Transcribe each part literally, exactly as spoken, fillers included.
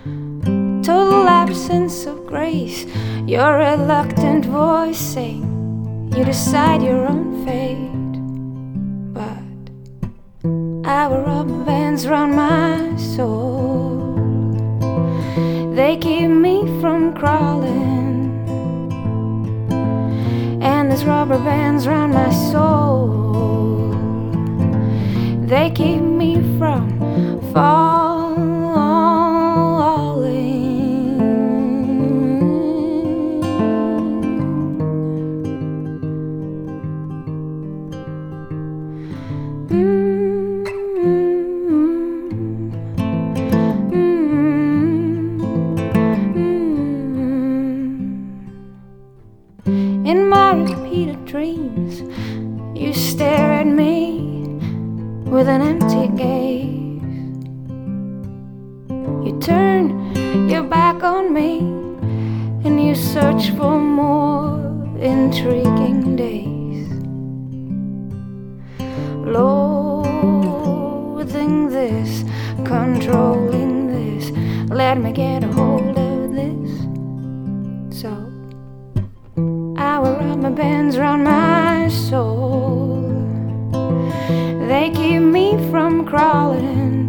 total absence of grace. Your reluctant voice saying you decide your own fate. But our rubber bands round my soul, they keep me from crawling. And these rubber bands round my soul, they keep me from falling. In my repeated dreams, you stare at me with an empty gaze. You turn your back on me and you search for more intriguing days. Loathing this, controlling this, let me get a hold of this. So our rubber bands round my soul, they keep me from crawling.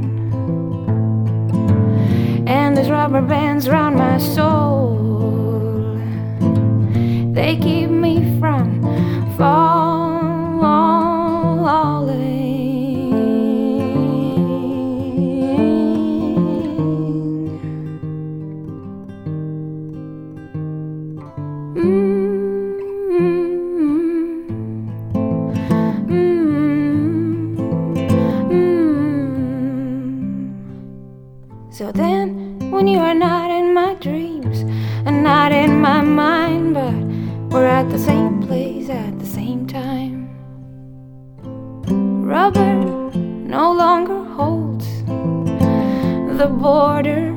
And these rubber bands round my soul, they keep me from falling. Mm. So then, when you are not in my dreams and not in my mind, but we're at the same place at the same time, rubber no longer holds the border